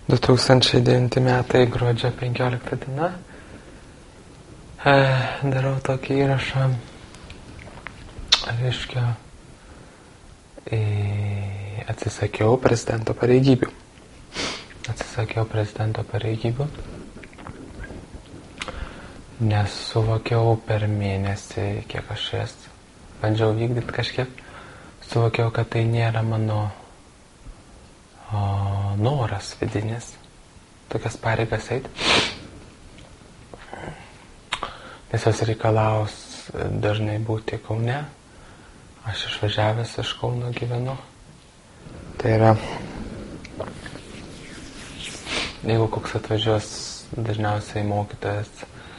2009 metai gruodžio 15 diena. Darau tokį įrašą. Reiškia, atsisakiau prezidento pareigybių. Nes suvokiau per mėnesį, kiek aš jas bandžiau vykdyti kažkiek, suvokiau, kad tai nėra mano noras vidinis tokias pareigas eiti. Nes jos reikalaus dažnai būti Kaune. Aš išvažiavęs iš Kauno gyvenu. Tai yra, jeigu koks atvažiuos dažniausiai mokytojas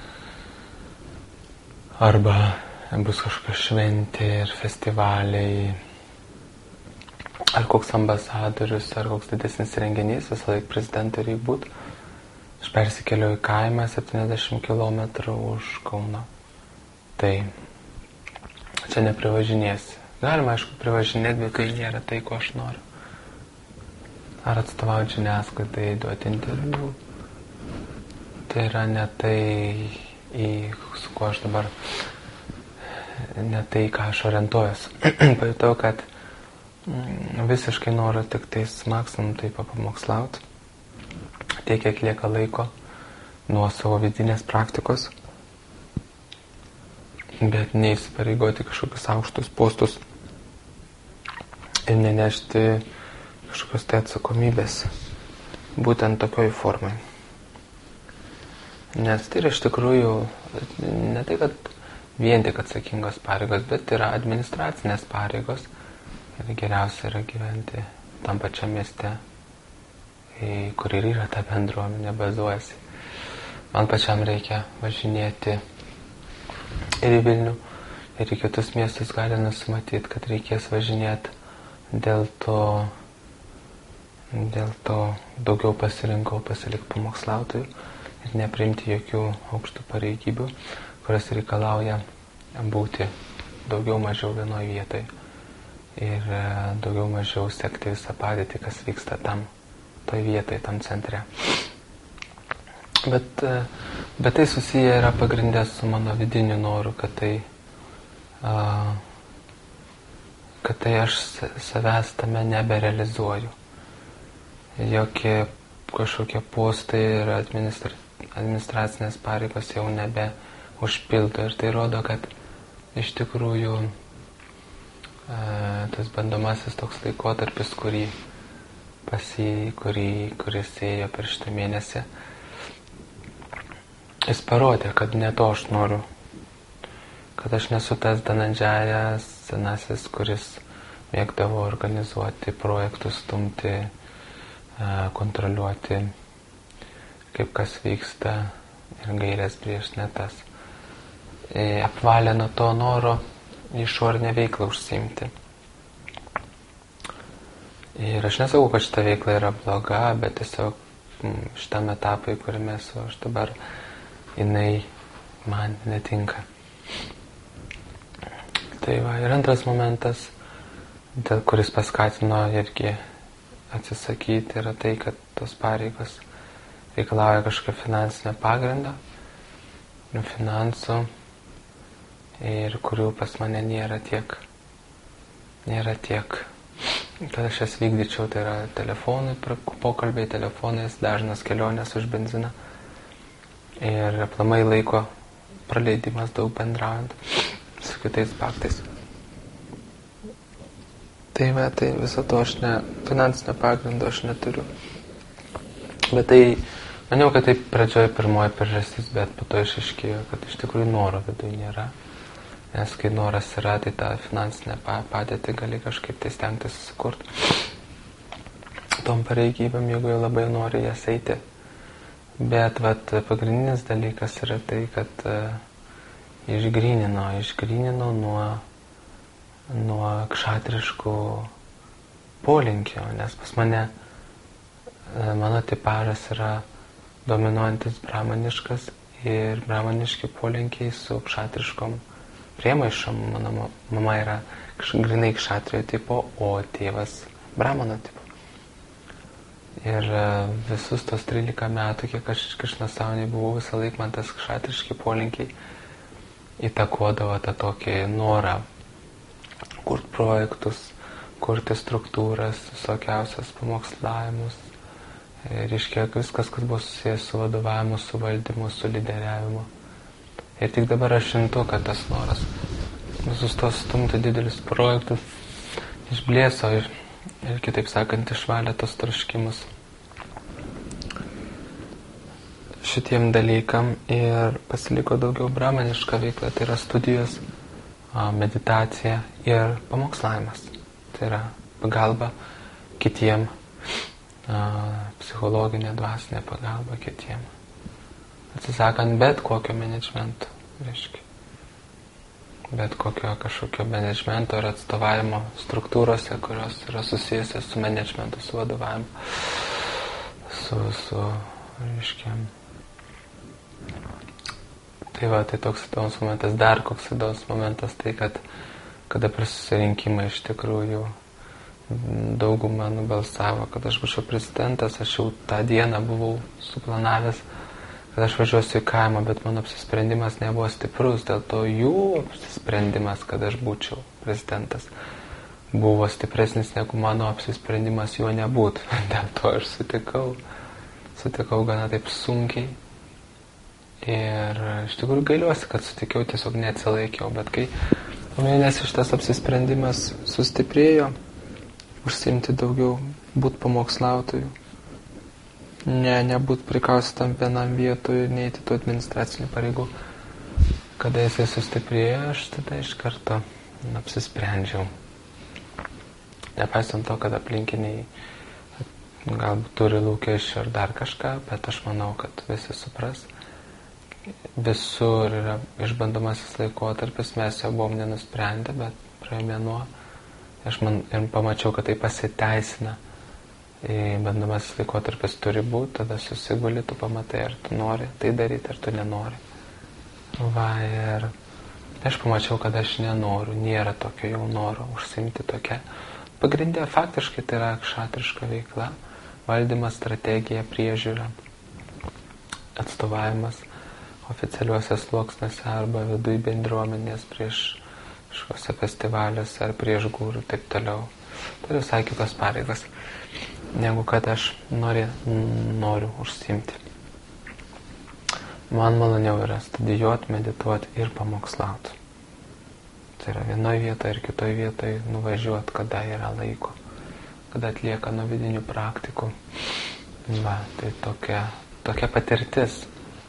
arba bus kažkokia šventė ir festivaliai, ar koks ambasadorius, ar koks didesnis renginys, visą laiką prezidentui reikia būti. Aš persikėliau į kaimą 70 km už Kauno. Tai čia neprivažinėsi. Galima, aišku, privažinėti, bet tai nėra tai, ko aš noriu. Ar atstovauti žiniasklaidai, duoti interviu. Tai yra ne tai, su kuo aš dabar, ne tai, ką aš orientuojuosi. Pajutau, kad visiškai noriu tik tais maksimum taip pamokslauti, tiek kiek lieka laiko nuo savo vidinės praktikos, bet neįsipareigoti kažkokius aukštus postus ir nenešti kažkokios tai atsakomybės būtent tokioj formai. Nes tai yra iš tikrųjų ne tai, kad vien tik atsakingos pareigos, bet yra administracinės pareigos. Ir geriausia yra gyventi tam pačiam mieste, kur ir yra ta bendruomenė bazuojasi. Man pačiam reikia važinėti ir į Vilnių, ir į kitus miestus gali nusimatyti, kad reikės važinėti. Dėl to daugiau pasirinkau pasilikti pamokslautojų ir nepriimti jokių aukštų pareigybių, kurios reikalauja būti daugiau mažiau vienoje vietoje. Ir daugiau mažiau sekti visą padėtį, kas vyksta toj vietoje, tam centre. Bet tai susiję yra pagrindę su mano vidiniu noru, kad tai aš savęs tame neberealizuoju. Jokie kažkokie postai ir administracinės pareigos jau nebeužpildo. Ir tai rodo, kad iš tikrųjų tas bandomasis toks laikotarpis, kuris ėjo per šitą mėnesį, jis parodė, kad ne to aš noriu, kad aš nesu tas Danandžiajas senasis, kuris mėgdavo organizuoti projektus, stumti, kontroliuoti, kaip kas vyksta ir gairės prieš netas. Apvalė nuo to noro išorinę veiklą užsiimti. Ir aš nesakau, kad šita veikla yra bloga, bet tiesiog šitam etapui, kuriame esu aš dabar, jinai man netinka. Tai va, ir antras momentas, kuris paskatino irgi atsisakyti, yra tai, kad tos pareigos reikalauja kažkokio finansinio pagrindo, finansų, ir kurių pas mane nėra tiek, kad aš jas vykdyčiau. Tai yra telefonai, pokalbiai telefonais, dažnas kelionės už benziną ir aplamai laiko praleidimas daug bendraujant su kitais faktais. Tai viso to finansinio pagrindo aš neturiu. Bet tai, maniau, kad tai pradžioje pirmoji priežastis, bet po to išaiškėjo, kad iš tikrųjų noro viduje nėra. Nes kai noras yra, tai tą finansinę padėtį gali kažkaip tai stengtis susikurti. Tom pareigybėm, jeigu jau labai nori jas eiti. Bet pagrindinis dalykas yra tai, kad išgrynino nuo kšatriškų polinkio. Nes pas mano tipažas yra dominuojantis bramaniškas ir bramaniški polinkiai su kšatriškom priemaišom. Mano mama yra grinai kšatrijo tipo, o tėvas bramano tipo. Ir visus tos 13 metų, kiek aš Krišnasaunyje buvau, visą laiką man tas kšatriški polinkiai įtakodavo tą tokį norą kurti projektus, kurti struktūras, visokiausias pamokslavimus. Reiškia, viskas, kas buvo susijęs su vadovavimu, su valdymu, su lyderiavimu. Ir tik dabar aš žintu, kad tas noras visus tos stumti didelius projektus išblėso ir kitaip sakant, išvalė tos troškimus šitiem dalykam ir pasiliko daugiau brahmaniška veikla, tai yra studijos, meditacija ir pamokslavimas. Tai yra pagalba kitiem, psichologinė, dvasinė pagalba kitiem. Atsisakant bet kokio menedžmento, reiškia. Bet kokio kažkokio menedžmento ir atstovavimo struktūrose, kurios yra susijusios su menedžmentu, su vadovavimu, reiškia. Tai va, tai toks įdomus momentas. Dar koks įdomus momentas, tai kada per susirinkimą iš tikrųjų dauguma nubalsavo, kad aš būčiau prezidentas, aš jau tą dieną buvau suplanavęs, kad aš važiuosiu į kaimą, bet mano apsisprendimas nebuvo stiprus, dėl to jų apsisprendimas, kad aš būčiau prezidentas, buvo stipresnis negu mano apsisprendimas juo nebūtų. Dėl to aš sutikau gana taip sunkiai. Ir iš tikrųjų gailiuosi, kad sutikiau, tiesiog neatsilaikiau, bet kai mėnesį šitas apsisprendimas sustiprėjo, užsiimti daugiau, būti pamokslautojų, nebūt prikaustytam vienam vietoj, neįti tų administracinių pareigų. Kada jisai sustiprėjo, aš tada iš karto apsisprendžiau. Nepaisant to, kad aplinkiniai galbūt turi lūkesčių ar dar kažką, bet aš manau, kad visi supras. Visur yra išbandomasis laikotarpis, mes jau buvom nenusprendę, bet praėjo mėnuo. Ir pamačiau, kad tai pasiteisina. Bandomasis laikotarpis turi būti, tada susiguli, tu pamatai, ar tu nori tai daryti, ar tu nenori. Va, ir aš pamačiau, kad aš nenoriu, nėra tokio jau noro užsiimti tokia. Pagrindė faktiškai tai yra kšatriška veikla, valdymas, strategija, priežiūra, atstovavimas oficialiuose sluoksniuose arba viduj bendruomenės prieš kažkose festivaliuose ar prieš gūrų ir taip toliau. Tai visai kitos pareigos, negu kad aš noriu užsiimti. Man maloniau yra studijuoti, medituoti ir pamokslauti. Tai yra vienoje vietoje ir kitoje vietoje nuvažiuoti, kada yra laiko, kada atlieka nuo vidinių praktikų. Va, tai tokia patirtis.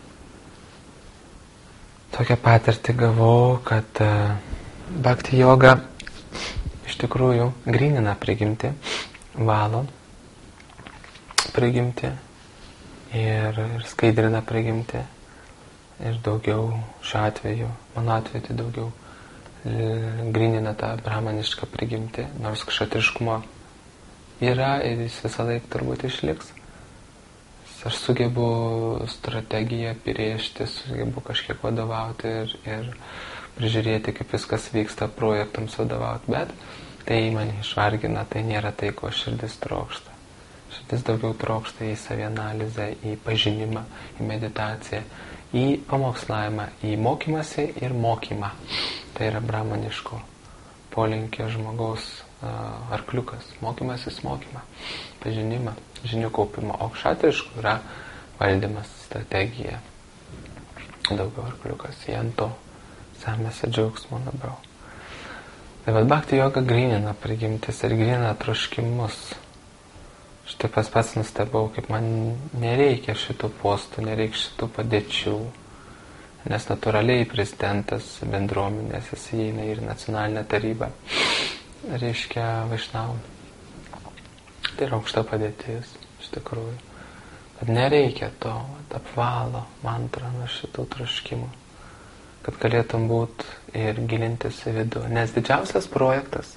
Tokią patirtį gavau, kad bhakti joga iš tikrųjų grynina prigimtį, valo prigimtį ir skaidrina prigimtį. Ir daugiau šiuo atveju, mano atveju tai daugiau grynina tą brahmanišką prigimtį, nors kšatriškumo yra ir jis visą laiką turbūt išliks. Aš sugebu strategiją pirėžti, sugebu kažkiek vadovauti ir prižiūrėti, kaip viskas vyksta, projektams vadovauti, bet tai mane išvargina, tai nėra tai, ko širdis trokšta. Širdis daugiau trokšta į savianalizę, į pažinimą, į meditaciją, į pamokslavimą, į mokymąsi ir mokymą. Tai yra brahmaniško polinkio žmogaus arkliukas, mokymasis mokymą, pažinimą, žinių kaupimą, o kšatriškų yra valdymas, strategija, daugiau arkliukas, jie ant to semėsi džiaugsmo labiau. Tai vad bhakti joga grynina prigimtis ir grynina troškimus. Štai pats nustebau, kaip man nereikia šitų postų, nereikia šitų padėčių, nes natūraliai prezidentas bendruomenės jis įeina ir nacionalinę tarybą. Reiškia vaišnavų. Tai yra aukšta padėtis, iš tikrųjų. Bet nereikia to, apvalo mantrą nuo šitų troškimų, kad galėtum būti ir gilintis į vidų. Nes didžiausias projektas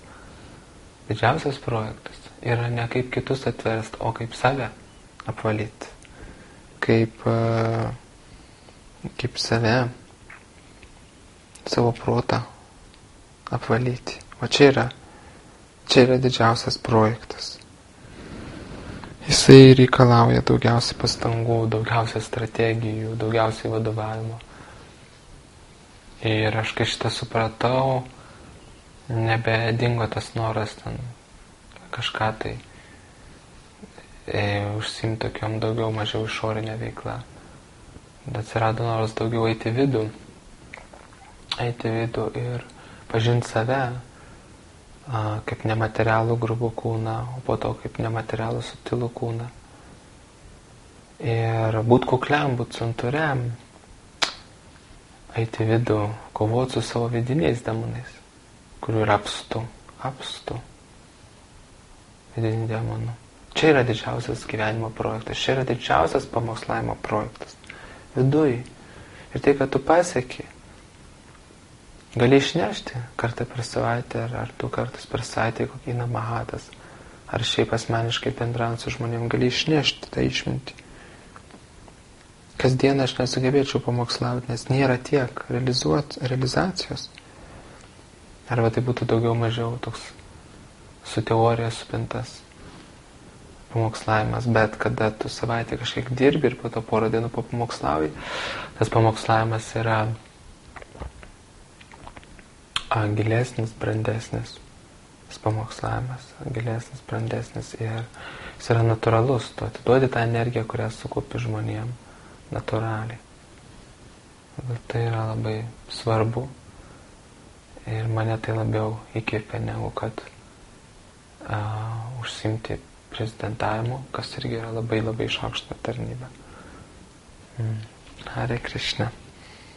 yra ne kaip kitus atverst, o kaip save apvalyti. Kaip save, savo protą apvalyti. O čia yra didžiausias projektas. Jisai reikalauja daugiausiai pastangų, daugiausiai strategijų, daugiausiai vadovavimo. Ir aš kai šitą supratau, nebedingo tas noras ten kažką tai užsiimti tokiom daugiau mažiau išorinę veiklą. Atsirado noras daugiau eiti vidų ir pažinti save kaip nematerialų grubų kūną, o po to kaip nematerialų subtilų kūną. Ir būt kukliam, būt santūriam, eiti vidų, kovoti su savo vidiniais demonais, kurių yra apstu vidinių demonų. Čia yra didžiausias gyvenimo projektas, čia yra didžiausias pamokslavimo projektas. Viduj. Ir tai, kad tu pasieki, gali išnešti kartą per savaitę ar 2 kartus per savaitę kokį namahatas, ar šiaip asmeniškai bendraujant su žmonėm, gali išnešti tą išmintį. Kasdien aš nesugebėčiau pamokslauti, nes nėra tiek realizacijos. Arba tai būtų daugiau mažiau toks su teorija supintas pamokslavimas, bet kada tu savaitę kažkiek dirbi ir po to porą dienų papamokslauji, tas pamokslavimas yra gilesnis, brandesnis. Tas pamokslavimas gilesnis, brandesnis ir jis yra natūralus. Tu atiduodi tą energiją, kurią sukaupi žmonėm natūraliai. Tai yra labai svarbu ir mane tai labiau įkvėpia negu kad užsiimti prezidentavimu, kas irgi yra labai labai išaukština tarnybą. Hare Krishna.